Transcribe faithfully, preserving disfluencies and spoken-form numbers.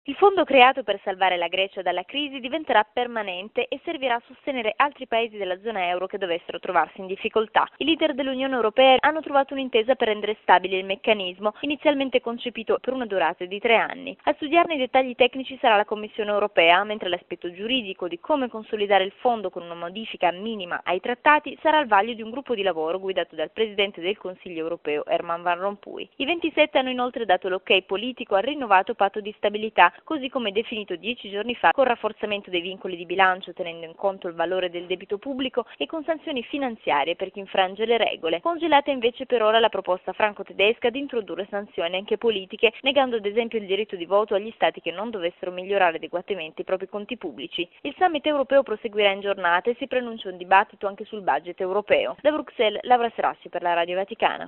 Il fondo creato per salvare la Grecia dalla crisi diventerà permanente e servirà a sostenere altri paesi della zona euro che dovessero trovarsi in difficoltà. I leader dell'Unione Europea hanno trovato un'intesa per rendere stabile il meccanismo, inizialmente concepito per una durata di tre anni. A studiarne i dettagli tecnici sarà la Commissione Europea, mentre l'aspetto giuridico di come consolidare il fondo con una modifica minima ai trattati sarà al vaglio di un gruppo di lavoro guidato dal Presidente del Consiglio Europeo Herman Van Rompuy. I ventisette hanno inoltre dato l'ok politico al rinnovato patto di stabilità, così come definito dieci giorni fa, con rafforzamento dei vincoli di bilancio tenendo in conto il valore del debito pubblico e con sanzioni finanziarie per chi infrange le regole. Congelata invece per ora la proposta franco-tedesca di introdurre sanzioni anche politiche, negando ad esempio il diritto di voto agli stati che non dovessero migliorare adeguatamente i propri conti pubblici. Il summit europeo proseguirà in giornata e si preannuncia un dibattito anche sul budget europeo. Da Bruxelles, Laura Serassi per la Radio Vaticana.